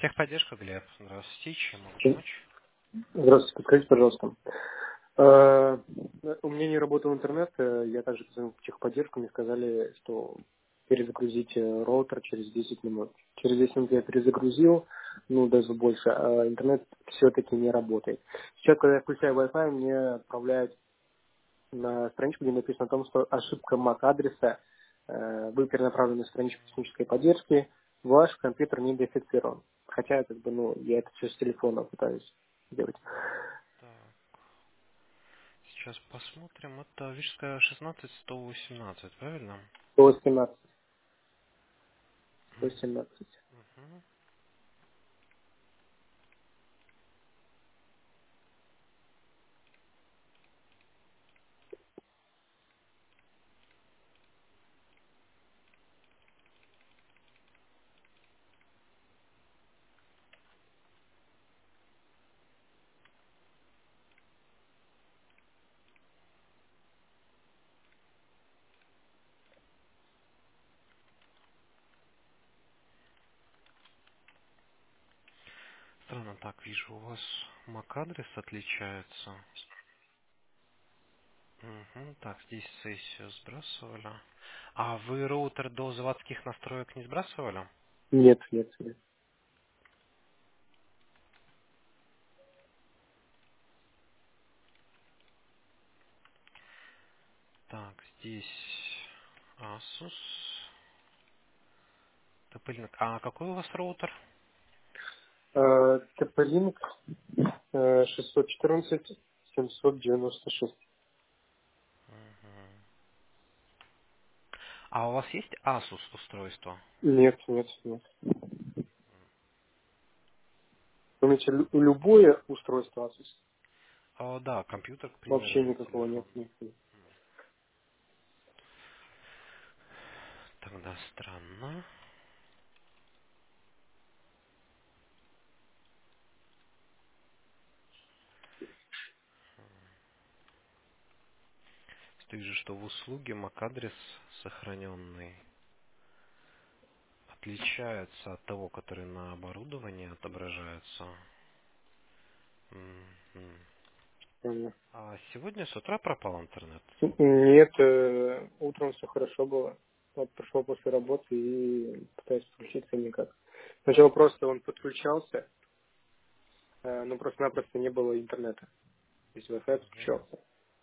Техподдержка, Глеб. Здравствуйте, чем могу помочь? Здравствуйте, подскажите, пожалуйста. Э, У меня не работал интернет, я также позвонил в техподдержку, мне сказали, что перезагрузить роутер через 10 минут. Через 10 минут я перезагрузил, ну, даже больше, а интернет все-таки не работает. Сейчас, когда я включаю Wi-Fi, мне отправляют на страничку, где написано о том, что ошибка MAC-адреса, вы перенаправлены на страничку технической поддержки, ваш компьютер не идентифицирован. Хотя, как бы, ну, я это все с телефона пытаюсь делать. Так, сейчас посмотрим. Это Рижская 16118, правильно? 117. 117. Мгм. Странно, так, вижу, у вас MAC-адрес отличается. Мгм. Так, здесь сессию сбрасывали. А вы роутер до заводских настроек не сбрасывали? Нет, нет, нет. Так, здесь Asus. TP-Link. А какой у вас роутер? TP-Link 614 796. Мгм. А у вас есть Asus устройство? Нет, нет, нет. Помните, любое устройство Asus? О, да, компьютер, к примеру, Вообще или никакого нет. телефон. Нет, нет. Тогда странно. Вижу, что в услуге MAC-адрес сохраненный отличается от того, который на оборудовании отображается. Мгм. Понятно. А сегодня с утра пропал интернет. Нет, утром все хорошо было. Вот пришел после работы и пытаюсь подключиться никак. Сначала просто он подключался, но просто-напросто не было интернета. То есть Wi-Fi Мгм. подключался.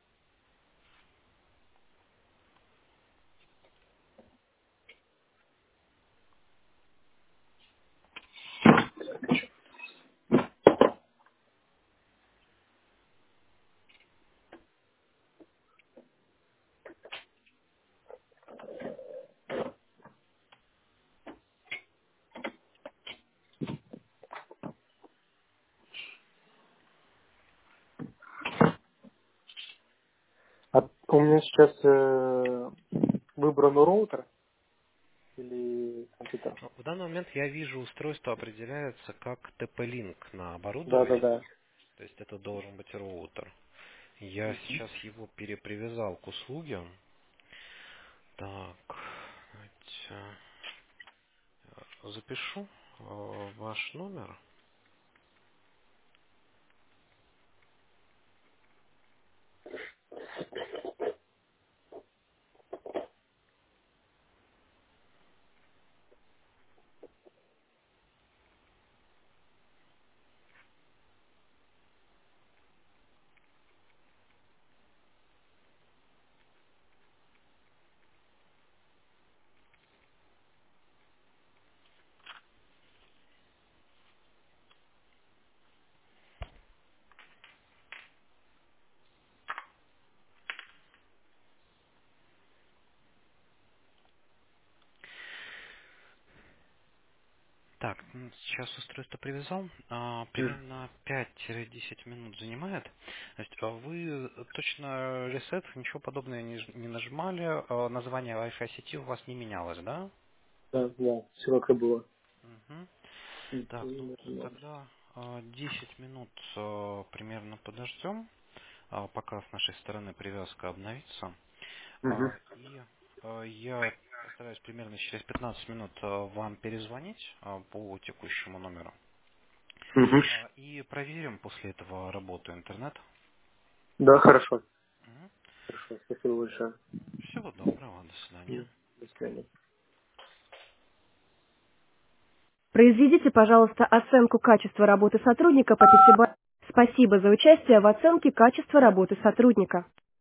А у меня сейчас выбран роутер или компьютер? В данный момент я вижу, устройство определяется как TP-Link на Да, да, оборудовании. да. То есть это должен быть роутер. Я сейчас его перепривязал к услуге. Так, давайте, запишу ваш номер. Так, сейчас устройство привязал. Примерно 5-10 минут занимает. То есть вы точно ресет, ничего подобного не нажимали. Название Wi-Fi сети у вас не менялось, да? Да, да, все как и было. Мгм. Так, ну Мгм. тогда 10 минут примерно подождем, пока с нашей стороны привязка обновится. И я постараюсь примерно через 15 минут вам перезвонить по текущему номеру. Мгм. И проверим после этого работу интернет. Да, хорошо. Мгм. Хорошо, спасибо большое. Всего доброго, до свидания. До свидания. Произведите, пожалуйста, оценку качества работы сотрудника по пятибалльной. Спасибо за участие в оценке качества работы сотрудника.